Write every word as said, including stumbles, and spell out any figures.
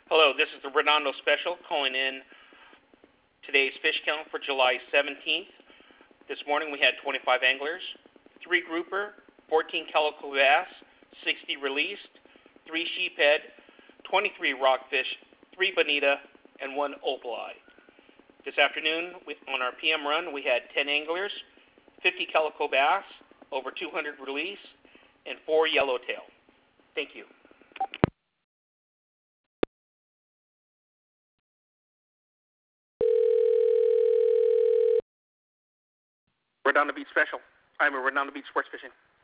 Hello, this is the Redondo Special calling in today's fish count for July seventeenth. This morning we had twenty-five anglers, three grouper, fourteen calico bass, sixty released, three sheephead, twenty-three rockfish, three bonita, and one opaleye. This afternoon we, on our P M run we had ten anglers, fifty calico bass, over two hundred release, and four yellowtail. Thank you. Redondo Beach Special. I'm a Redondo Beach Sports Fishing.